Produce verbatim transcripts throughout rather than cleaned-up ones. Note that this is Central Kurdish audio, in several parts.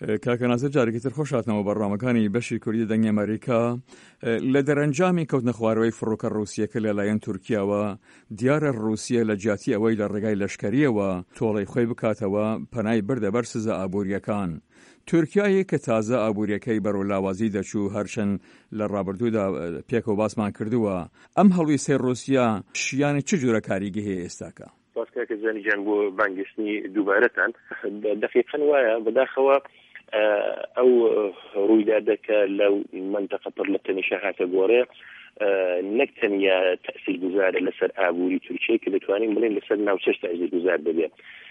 کاکە نازر جارێکی تر خۆش هاتنەوە بەڕامەکانی بەشی کوردی دەنگی ئەمریکا لە دەرەنجامی کەوتنە خوارەوەی فڕۆکە ڕووسیەکە لەلایەن تورکیاوە دیارە ڕووسیە لە جیاتی ئەوەی لە ڕێگای لەشکریەوە تۆڵەی خۆی بکاتەوە پەنای بردە بەر سزە ئابوووریەکان. تورکیایە کە تازە ئابوووریەکەی بەرەولاوازی دەچوو هەرچەند لە ڕابردوودا پێکەوە باسمان کردووە، ئەم هەڵوی سێ ڕووسیا شیانی چ جۆرە کاریگە هەیە ئێستاکە؟ ڕاستەکە زانیجان بۆ بانگشتنی دووبارەتان دقیقاً وایە بەداخەوە ئەو ڕوویدادەکە لەو منتەقە پڕ لە تەنیشە هاتە گۆڕێ نەک تەنیا تەئسیر گوزارە لەسەر ئابووری تورکیە کە دەتوانین بڵێن لەسەر ناوچەش تەئسیر گوزار دەبێت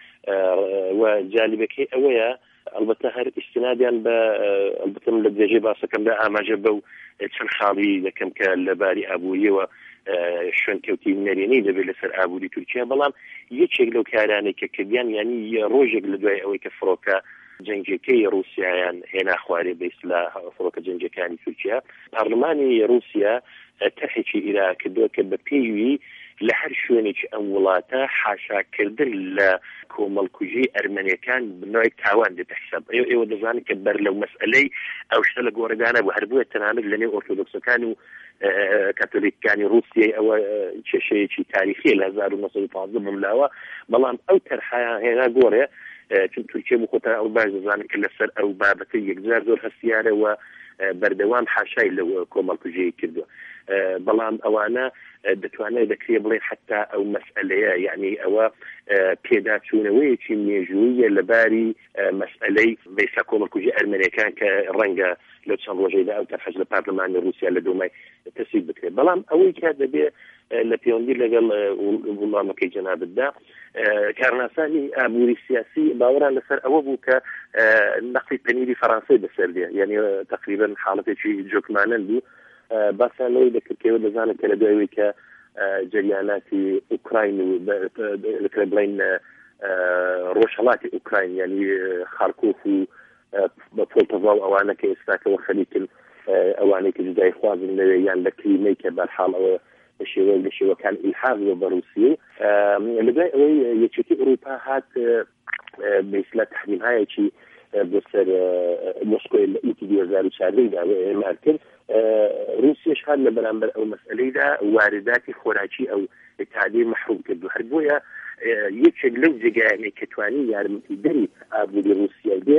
و جالبەکەی ئەوەیە البته هەر ئیستنادیان بە البته لە درێژەی باسەکەمدا ئاماژە بەو چەند خاڵی دەکەم کە لەباری ئابووریەوە شوێن کەوتی نەرێنەی دەبێت لەسەر ئابووری تورکیا، بەڵام یەکێک لەو کارانێک کە کردیان ینی ڕۆژێک لە دوای ئەوەی کە فڕۆکە جەنگەکەی رووسیایان هێنا خوارێ بە ئیسلا فڕۆکە جەنگەکانی تورکیا، پارلمانی رووسیا تەرحێکی ئیرا کردووە کە بە پێیوی لە هەر شوێنێکی ئەم وڵاتە حاشاکردن لە کۆمەڵکوژی ئەرمەنیەکان بنەوەی تاوان دێتە حساب. ئێوە دەزانن کە بەر لەو مەسئلەی ئەو شتە لە گۆڕەدانە بوو هەر بووە تەنانەت لەنێو ئۆرتۆدۆکسەکان و کاتۆلیکەکانی رووسیای ئەوە کێشەیەکی تاریخی لە هەزار و نۆ سەد و پانزدە بملاوە، بەڵام ئەو تەرحەیە هێنا گۆڕێ چون تورکیا بۆ خۆتان ئەو باش دەزانن کە لەسەر ئەو بابەتە یەکجار زۆر هەستیارەوە بەردەوام حاشای لەو کۆمەڵکوژەیە کردووە، بەڵام ئەوانە دەتوانێت دەکرێ بڵێ حتا ئەو مەسئلەیە یعنی ئەوە پێداچوونەوەیەکی مێژوویە لەباری مەسئلەی بەیسا کۆمەڵکوژی ئەرمەنیەکان کە ڕەنگە لەو چەند ڕۆژەیدا ئەو تەرحەج لە پارلەمانی رووسیا لە دومای تەسویب بکرێت، بەڵام ئەوەی کە دەبێت لە پەیوەندی لەگەڵ وڵامەکەی جەنابەتدا کارناسانی ئابووری سیاسی باوەڕان لەسەر ئەوە بوو کە نەقلی پەنیری فەڕەنسای بەسەردێ، یعنی تقریبا حاڵەتێکی جۆکمانەن بوو باسان لەوەی دەکردکەوە دەزانن کە لە دوایەوەی کە جریاناتی ئوکراین و لەکرێ بڵین ڕۆژهەڵاتی ئوکراین یعنی خارکۆف و پۆلتەڤا و ئەوانە کە ئێستاکەوە خەریکن ئەوانەی کە جودای خوازن لەوێ یان لە کریمەی کە بەرحاڵەوە بە شێوە لە شێوەکان ئیلحاقەوە بە رووسیە لە دوای ئەوەی یەکێتی ئەوروپا هات بەئیسلا تەحریمهایەکی بۆ سەر مۆسکۆی لە ئوتی دوو هەزار و چواردەدا ئێمار کرد، رووسیاش هات لە بەرامبەر ئەو مەسئلەیدا وارداتی خۆراکی ئەو ئیتحادیە مەحروم کرد و هەر بۆیە یەکێک لەو جێگایانەی کە توانی یارمەتیدەری ئابووری رووسیا بێ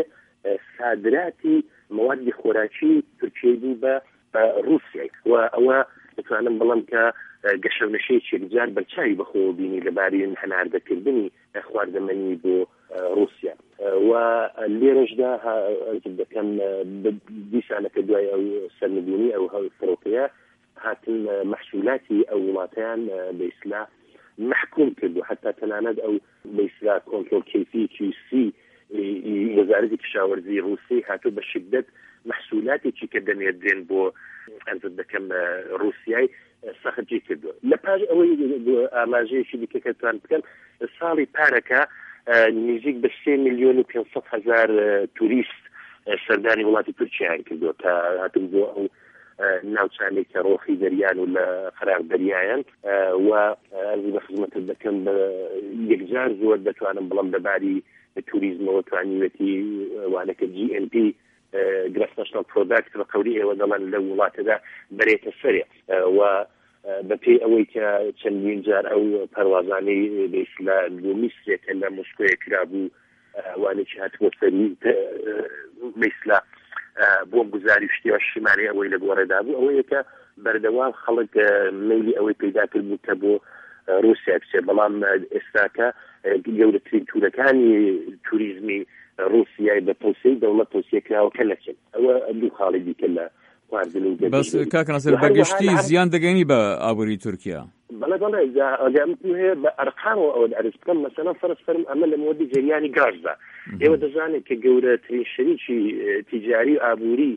صادراتی موادی خۆراکی تورکیای بوو بە رووسیای و ئەوە دەتوانم بڵم کە گەشەونەشەیەکی یەکجار بەرچاوی بەخۆوە بینی لەبارەی هەناردەکردنی خواردەمەنی بۆ رووسیا و لێرەشدا دەکەم دیسانەکە دوای ئەو سەرنگونی ئەو فڕۆکەیە هاتن مەحسولاتی ئەو وڵاتیان بە ئیسلا محکوم کرد و حتا تەنانەت ئەو بە ئیسلا کۆنترۆل کەیفی کیو سی وەزارەتی کشاوەرزی رووسی هاتوو بە شدت محسولاتێکی کە دەنێردرێن بۆ ئەنجام دەکەم رووسیای سەختی کردووە. لە پاش ئەوەی ئاماژەیەکی دیکە کە توان بکەن ساڵی پارەکە نزیک بە سێ میلیۆن و پێنج هەزار توریست سەردانی وڵاتی تورکیایان کردووە کە هاتن بۆ ئەو ناوچانێک کە ڕۆخی دەریان و لە خەراق دەریایان و ئەرزی بە خزمەتت دەکەم بە یەکجار زۆر دەتوانم بڵم دەباری توریزمەوە توانیوەتی وانەکە جی ئن پی گرس ناشنال پرۆداکت بە قەوری ئێوە دەڵێن لە وڵاتەدا بەرێتە سەرێ و بەپێی ئەوەی کە چەندین جار ئەو پەروازانەی بە ئیسلا بۆ میسرێکە لە مۆسکۆیە کرابوو وانێکی هاتووە سەری بە ئیسلا بۆ گوزاری شتیوە شیمانەی ئەوەی لە گۆڕێدا بوو ئەوەیە کە بەردەوام خەڵک مەیلی ئەوەی پەیدا کرد بوو کە بۆ رووسیا بچێ، بەڵام ئێستاکە گەورەترین تورەکانی توریزمی رووسیای بە تۆسیەی دەوڵەت تۆسیەکراوەکە نەچێت. ئەوە دوو خاڵی دیکە لە خواردن و بەس کاکە ناسر بەگشتی زیان دەگەینی بە ئابووری تورکیا؟ بەڵێ بەڵێ ئەگەمتون هەیە بە ئەرقامەوە ئەوە ئەرز بکەم مەسەڵەن فەرز فەرم ئەمە لە مۆدی جەریانی گازدا ئێوە دەزانێت کە گەورەترین شەریکی تیجاری ئابووری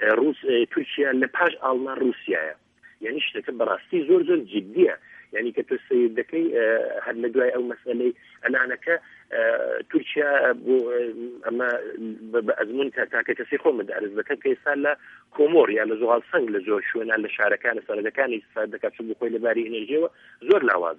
تورکیا لە پاش ئاڵمان رووسیایە، یعنی شتەکە بەڕاستی زۆر زۆر جددیە، یعنی کە تۆ سەیر دەکەی هەر لە دوای ئەو مەسئلەی ئەلانەکە تورکیا بۆ ئەمە بە ئەزمون تاکە کەسی خۆ مدارز دەکەن کە ئێستا لە کۆمۆر یان لە زوغاڵ سەنگ لە زۆر شوێنان لە شارەکان لە سەرەکانی ئیسفاد دەکات چون بخۆی لەباری ئێنەرژیەوە زۆر لاوازە،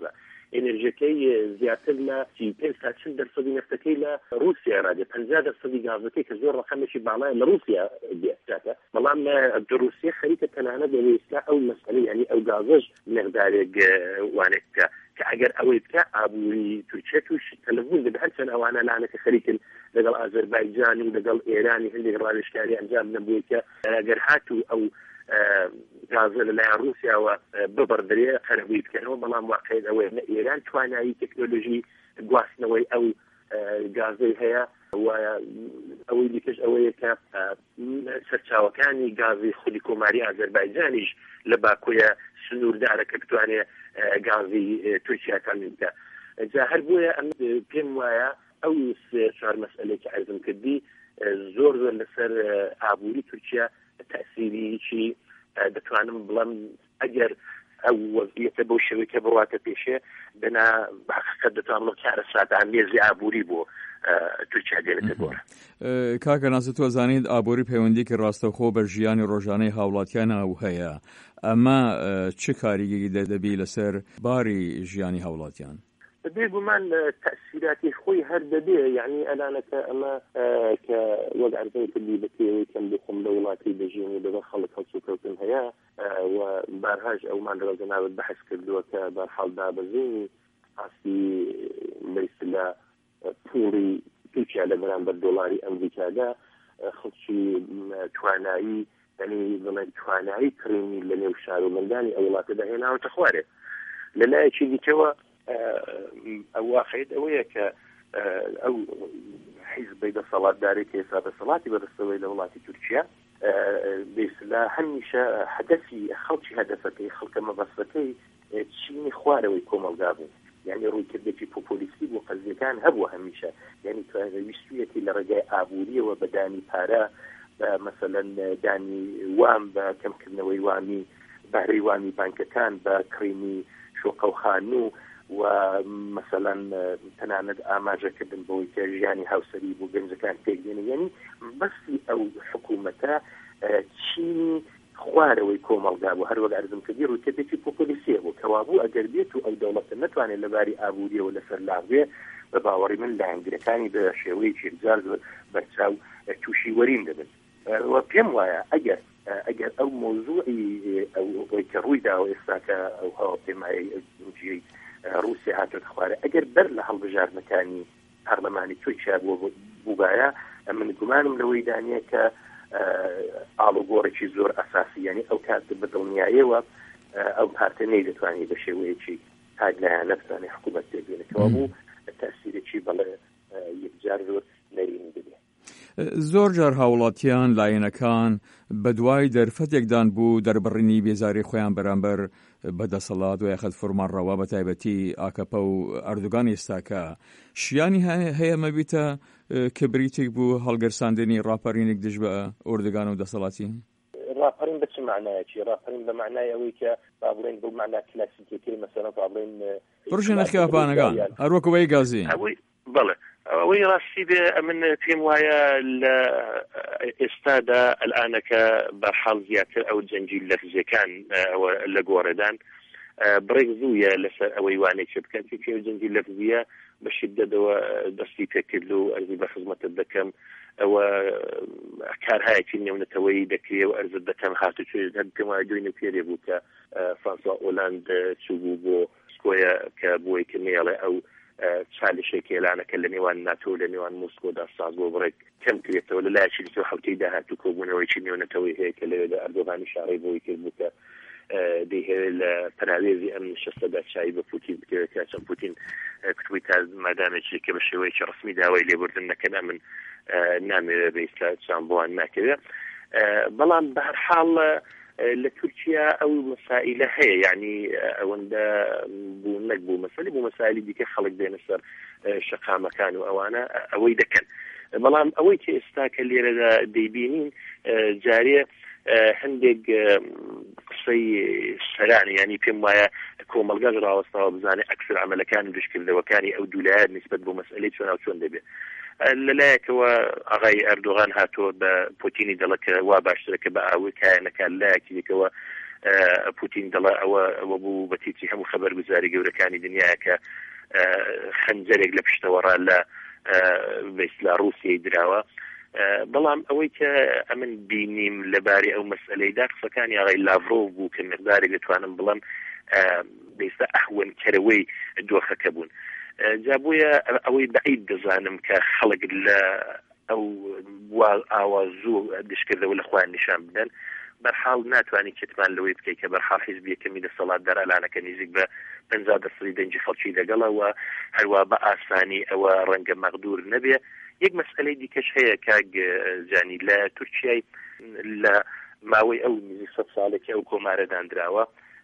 ئێنرژەکەی زیاتر لە پێنج تا چل دەرسەدی نفتەکەی لە رووسیا ڕادێ پەنجا دەرسەدی گازەکەی کە زۆر ڕقەمێکی باڵایە لە رووسیا دێتاتە بەڵام رووسیا خەریکە تەنانەت دەوێستا ئەو مەسئلەی یعنی ئەو گازەش مقدارێک وانێکە کە ئەگەر ئەوەی بکە ئابووری تورکیا توش تەلەڤون دەبێت هەرچەند ئەوانە لانەکە خەریکن لەگەڵ ئازەربایجان و لەگەڵ ئێرانی هەندێک ڕاوێژکاری ئەنجام نەبووە کە ئەگەر هاتوو ئەو گازە لەلایەن رووسیاوە ببەردرێ قەرەبووی بکەنەوە بەڵام واقعیت ئەوەیە نە ئێران توانایی تەکنۆلۆژی گواستنەوەی ئەو گازەی هەیە و ئەوەی دیکەش ئەوەیە کە سەرچاوەکانی گازی خودی کۆماری ئازەربایجانیش لە باکوویە سنووردارە کە بتوانێت گازی تورکیا تامین بکە جا هەر بۆیە ئەم پێم وایە ئەو چوار مەسئلەی کە عەرزم کردی زۆر زۆر لەسەر ئابووری تورکیا تەسیریی دەتوانم بڵم ئەگەر ئەو وەزیەتە بۆ شێوەیە کە بڕاتە پێشێ بنا بەحقیقەت دەتوان بڵم چارە ساتان مێزی ئابووری بۆ تورکیا دێنێتە گۆڕە. کاکە ناسە تۆ زانیت ئابووری پەیوەندیکی ڕاستەوخۆ بە ژیانی ڕۆژانەی هاوڵاتیان ئەو هەیە ئەمە چ کاریگەری دەبی لەسەر باری ژیانی هاوڵاتیان؟ بێگومان تەسیراتی خۆی هەر دەبێ یعنی ئەلانەکە ئەمە کە وەک عەرزەی کردی بەپێوەی کەم بخۆم لە وڵاتی دەژین و لەگەڵ خەڵک هەڵسوکەوتن هەیە و بارهاش ئەومان لەگەڵ جەنابەت بەحث کردووە کە بەرحاڵ دابەزینی ئاستی لەیسلا پوڵی تورکیا لە بەرامبەر دۆڵاری ئەمریکادا خەڵکی توانایی یعنی بڵێن توانایی کڕینی لە نێو شار و مەدانی ئەو وڵاتەدا هێناوەتە خوارێ لەلایەکی دیکەوە ئەو واقعیت ئەوەیە کە ئەو حیزبی دەسەڵاتدارێک ئێستا دەسەڵاتی بەدەستەوەی لە وڵاتی تورکیا بێسلا هەمیشە هەدەفی خەڵکی هەدەفەکەی خەڵکە مەبەستەکەی چینی خوارەوەی کۆمەلگا بوو یعنی ڕوویکردێکی پۆپۆلیستی بۆ قەزیەکان هەبووە هەمیشە یعنی توانەویستویەتی لە ڕێگای ئابووریەوە بە دانی پارە بە مەسەلەن دانی وام بە کەمکردنەوەی وامی بەهرەی وامی بانکەکان بە کڕینی شۆقەوخانوو و مثلا تەنانەت ئاماژەکردن بۆی کە ژیانی هاوسەری بۆ گەنجەکان پێک دێنێ یعنی بەسی ئەو حکوومەتە چینی خوارەوەی کۆمەڵگا بوو هەروەک عەرزم کردی ڕووکردێکی پۆپۆلیسیە بوو کەوا بوو ئەگەر بێت و ئەو دەوڵەتە نەتوانێت لەباری ئابووریەوە لەسەر لاغوێ بە باوەڕی من لایەنگرەکانی بە شێوەیەکی جار بەرچاو تووشی وەرین دەبن و پێم وایە ئەگەر ئەگەر ئەو مۆزوعی ئەوەی کە ڕوویداوە ئێستا کە ئەو هەواپێمایی جێی رووسیا هاتوۆتە خوارە ئەگەر بەر لە هەڵبژاردنەکانی پەرلەمانی تورکیا بووبایە من گومانم لەوەی دانیە کە ئاڵوگۆڕێکی زۆر ئەساسی یعنی ئەو کات بە دڵنیاییەوە ئەو پارتە نەی دەتوانێت بە شێوەیەکی تاگلایان نەبتوانێت حکوومەت پێبێنێتەوە بوو تەسیرێکی بەڵێ یەکجار زۆر نەرین ببێت. زۆر جار هاوڵاتیان لایەنەکان بە دوای دەرفەتێکدان بوو دەربڕینی بێزاری خۆیان بەرامبەر بەدەسەڵات و یاخەت فورمانڕەوا بە تایبەتی ئاکەپە و ئەردوگان ئێستاکە شیانی هەیە مەبیتە کە بریتێک بوو هەڵگەرساندنی ڕاپەڕینێک دژ بە ئوردگان و دەسەڵاتی ڕاپەڕین بە چ معنایەکی ڕاپەڕین بە معنای ئەوەی کە با بڵێن بۆ معنای کلاسیکەکەی مەسەڵەن با بڵێن پڕژێنە خیاپانەکان هەروەکەوەی گازی بەڵێ ئەوەی ڕاستی بێ من پێم وایە لە ئێستادا ئەلانەکە بەحاڵ زیاتر ئەو جەنجی لەفزەکان لە گۆڕێدان بڕێک زوویە لەسەر ئەوەی وانێکی بکەن پێ جەنجی لەفزیە بە شیدەتەوە دەستی پێکرد و ئەرزی بە خزمەتت دەکەم ئەوە کارهایەکی نێونەتەوەی دەکرێت و ئەرزت دەکەم هاتوچێ دەکەم دوێنێ پێرێ بوو کە فرانسوا ئۆلاند چوو بوو بۆ سکۆیە کە بۆی کە نێڵێ ئەو چالشێکی ئێلانەکە لە نێوان ناتۆ لە نێوان مۆسکۆدا ساز بۆ بڕێک کەم کرێتەوە لە لایەکی دیکە حوتەی داهاتوو کۆبوونەوەیکی نێونەتەوەی هەیە کە لەوێدا ئەردۆغانی شاڕی بۆی کرد بوو کە دەیهەوێت لە پەناوێزی ئەم نشستەدا چای بە پوتین بکرێت کە چەند پوتین کتووی تا مادامێکی کە بە شێوەیەکی ڕسمی داوای لێبوردن نەکەنا من نامەوێت بە ئیسلا چان بۆوان ناکەوێت بەڵام بە هەر حاڵ لە تورکیا ئەو مەسائلە هەیە یعنی ئەوەندە بوو نەک بوو مەسەلی بوو مەسائلی دیکە خەڵک دێنە سەر شەقامەکان و ئەوانە ئەوەی دەکەن بەڵام ئەوەی کە ئێستا کە لێرەدا دەیبینین جارێ هەندێک قسەی سەرانە ینی پێم وایە کۆمەلگاش ڕاوەستاوە بزانێ ئەکسەر عەمەلەکانی دژکردەوەکانی ئەو دوولایەت نسبەت بۆ مەسئلەی چۆن و چۆن دەبێت لەلایەکەوە ئاغای ئەردۆغان هاتۆ بە پوتینی دەڵێت کە وا باشترە کە بە ئاوی کایەنەکان لایەکی دیکەوە پوتین دەڵێ ئەوە ئەوە بوو بە تیتی هەموو خەبەرگوزاری گەورەکانی دنیاە کە خەنجەرێک لە پشتەوەڕا لە بەیسلا رووسیای دراوە. بەڵام ئەوەی کە ئەمن بینیم لەبارەی ئەو مەسئلەیدا قسەکانی ئاغای لاڤرۆڤ بوو کە مقدارێک دەتوانم بڵێم بەئێستا ئەهوەنکەرەوەی دۆخەکە بوون. جا بۆیە ئەوەی بەعید دەزانم کە خەڵک لە ئەو ئاوازوو دشکردەوە لە خوان نیشان بدەن، بەرحاڵ ناتوانانی کتمان لەوەی بکەیت کە بەرحاڵ حیزب یەکەمی دەسەڵاتدار ئەلانەکە نزیک بە پەنجا دەسەدی دەنگی خەڵکی دەگەڵەوە، هەروە بە ئاسانی ئەوە ڕەنگە مەغدور نەبێ. یەک مەسئلەی دیکەش هەیە کاگ جانی لە تورکیای لە ماوەی ئەو نزیک سەد ساڵێکی ئەو کۆمارە دانراوە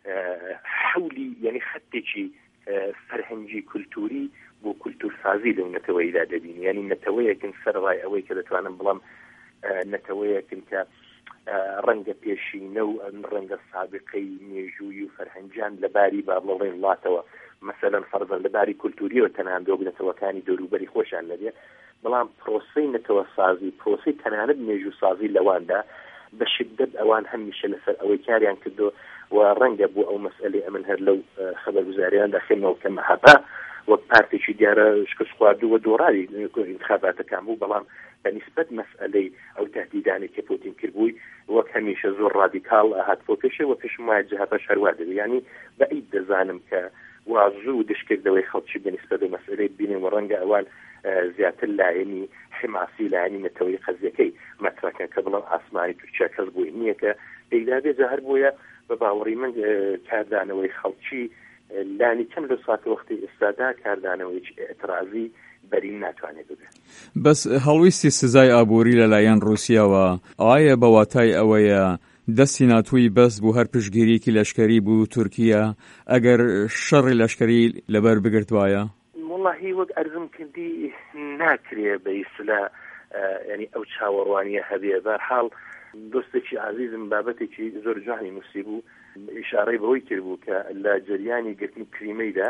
حولی یعنی خەتێکی فەرهەنگی کولتوری بۆ کولتور سازی لەو نەتەوەیدا دەبین، یعنی نەتەوەیەکن سەرڕای ئەوەی کە دەتوانم بڵم نەتەوەیەکن کە ڕەنگە پێشینە و ڕەنگە سابقەی مێژووی و فەرهەنجان لەباری با بڵێن وڵاتەوە مەسەلەن فەرزەن لەباری کولتوریەوە تەنان دۆ نەتەوەکانی دەوروبەری خۆشیان نەبێ، بەڵام پرۆسەی نەتەوە سازی پرۆسەی تەنانەت مێژوو سازی لەواندا بە شدت ئەوان هەمیشە لەسەر ئەوەی کاریان کردو و ڕەنگە بۆ ئەو مەسئلەی ئەمن هەر لەو خەبەرگوزاریاندا خێنەوە کە مەحەبا وەک پارتێکی دیارە شکست خواردووە دۆڕاری انتخاباتەکان بوو، بەڵام بەنسبەت مەسئلەی ئەو تهدیدانی کە پوتین کردبووی وەک هەمیشە زۆر ڕادیکاڵ هاتبۆ پێشێ و پێشم وایە جەهەتەش هەروە دەبێت. یعنی بەعید دەزانم کە وازوو دشکردەوەی خەڵکی بەنسبەت بە مەسئلەی بینین و ڕەنگە ئەوان زیاتر لایەنی حماسی لایەنی نەتەوەی قەزیەکەی مەترەکە کە بڵام ئاسمانی تورکیا کەس بووی نییە کە پێیدابێ جا هەر بۆیە بە باوەڕی من کاردانەوەی خەڵکی لانی کەم لە ساعت وەختی ئێستادا کاردانەوەیکی ئێترازی بەرین ناتوانێت ببێت. بەس هەڵویستی سزای ئابووری لەلایەن رووسیاوە ئایا بە واتای ئەوەیە دەستی ناتووی بەس بوو هەر پشتگیریکی لەشکری بوو تورکیا ئەگەر شەڕی لەشکری لەبەر بگرتوایە؟ والله وەک ئەرزم کردی ناکرێ بە ئیسلا ینی ئەو چاوەڕوانیە هەبێ. بەرحاڵ دۆستێکی عزیزم بابەتێکی زۆر جوانی نووسی بوو ئیشارەی بەوەی کردبوو کە لە جریانی گرتنی کریمەیدا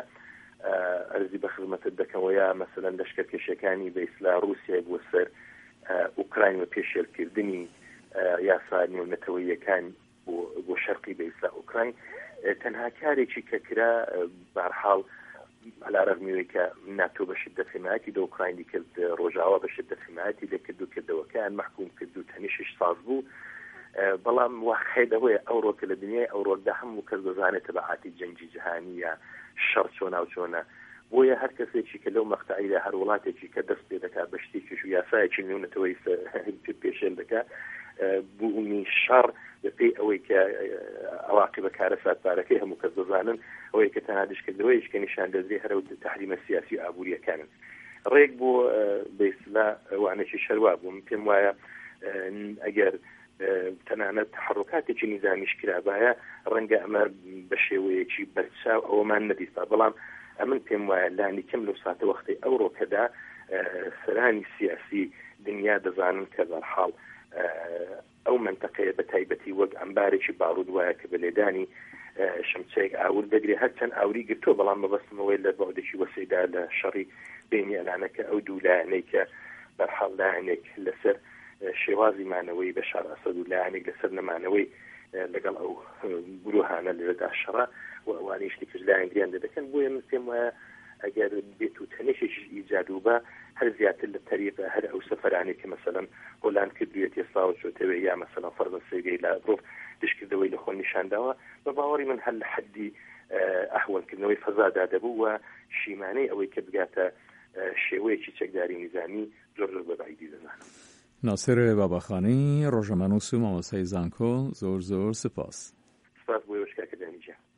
ئەرزی بە خزمەتت دەکەمەوە مەسەلەن لەشکرکێشەکانی بە ئیسلا رووسیای بۆ سەر ئوکراین و پێشێلکردنی یاسا نێونەتەوەییەکان بۆ شەرقی بە ئیسلا ئوکراین تەنها کارێکی کە کرا بەرحاڵ عەلارەغمیەوەی کە ناتۆ بە شدەت حمایەتی دە ئوکراینی کرد، ڕۆژاوا بە شدەت حمایەتی دەکرد و کردەوەکان محکوم کرد و تەنیشش ساز بوو، بەڵام واقعیەوەیە ئەوڕۆکە لە دنیای ئەوڕۆکدا هەموو کەس دەزانێت تەبعاتی جەنگی جیهانی یا شەڕ چۆنا و چۆنە، بۆیە هەر کەسێکی کە لەو مەقتەعیدا هەر وڵاتێکی کە دەست پێ دەکات بە شتێکیش و یاسایەکی نێونەتەوەی پێشێن دەکات بوونی شەڕ بەپێی ئەوەی کە ئەواقیبە کارە ساتبارەکەی هەموو کەس دەزانن ئەوەی کە تەنها دشکردەوەیش کە نیشان دەدرێ هەرە تەحریمە سیاسی ئابووریەکانن. ڕێک بۆ بە ئیسلا وانەی شەروا بوو پێم وایە ئەگەر تەنانەت تحرکاتێکی نیزامیش کرابایە ڕەنگە ئەمە بە شێوەیەکی بەرچاو ئەوەمان نەدیستا، بەڵام ئەمن پێم وایە لانی کەم لەو ساتە وەختی ئەوڕۆکەدا سەرانی سیاسی دنیا دەزانن کە بەرحاڵ ئەو منتەقەیە بە تایبەتی وەک ئەمبارێکی باڕوود وایە کە بە لێدانی شمچەیەک ئاور دەگرێت هەرچەند ئاوری گرتووە، بەڵام مەبەستمەوەی لە بەعدێکی وەسەیدا لە شەڕی بینی ئەلانەکە ئەو دوو لایەنەی کە بەرحاڵ لایەنێک لەسەر شێوازی مانەوەی بەشار ئەسەد و لایەنێک لەسەر نەمانەوەی لەگەڵ ئەو گروهانە لەدا شەڕە و ئەوانەی شتێکش لایەنگریان دەدەکەن. بۆیە من پێم وایە ئەگەر بێت و تەنێشێکی ئیجاد و بە هەر زیاتر لە تەریقە هەر ئەو سەفەرانی کە مەسەلەن هۆلاند کردوێت ئێستا و چۆتەوێ یا مەسەلەن فەرزەن سەیرەی لە ڕۆف دشکردەوەی لە خۆ نیشانداوە، بە باوەڕی من هەر لە حەدی ئەهوەنکردنەوەی فەزادا دەبوو و شیمانەی ئەوەی کە بگاتە شێوەیەکی چەکداری نظامی زۆر زۆر بەبعیدی دەزانم. ناسر باباخانی ڕۆژەمەنووس و مامۆستای زانکۆ زۆر زۆر سپاس. سپاس بۆ ئێوەش کاکە دەنیجە.